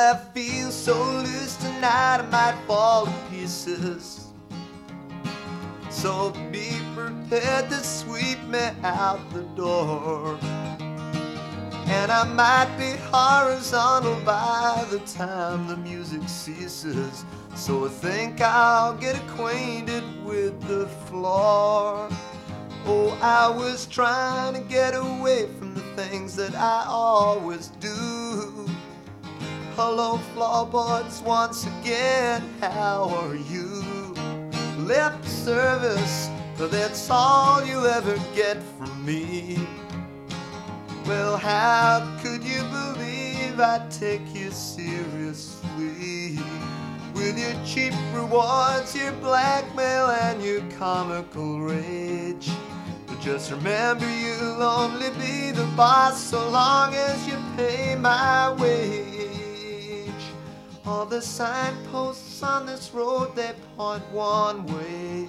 I feel so loose tonight I might fall to pieces. So be prepared to sweep me out the door. And I might be horizontal by the time the music ceases. So I think I'll get acquainted with the floor. Oh, I was trying to get away from the things that I always do. Hello, floorboards, once again, how are you? Lip service, that's all you'll ever get from me. Well, how could you believe I'd take you seriously? With your cheap rewards, your blackmail, and your comical rage. But just remember, you'll only be the boss so long as you pay my wage. All the signposts on this road, they point one way.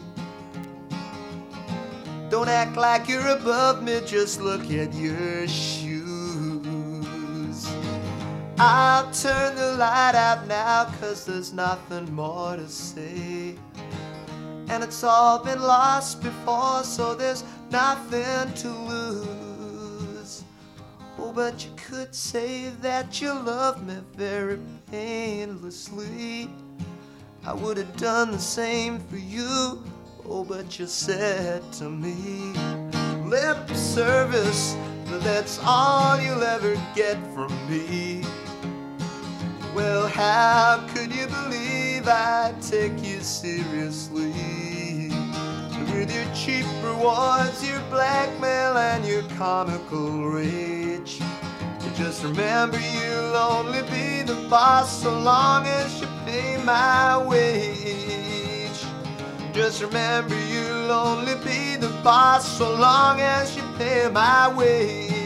Don't act like you're above me, just look at your shoes. I'll turn the light out now, 'cause there's nothing more to say. And it's all been lost before, so there's nothing to lose. Oh, but you could say that you love me very painlessly. I would have done the same for you. Oh, but you said to me, lip service, that's all you'll ever get from me. Well, how could you believe I'd take you seriously? With your cheap rewards, your blackmail, and your comical rage. But just remember, you'll only be the boss so long as you pay my wage. Just remember, you'll only be the boss so long as you pay my wage.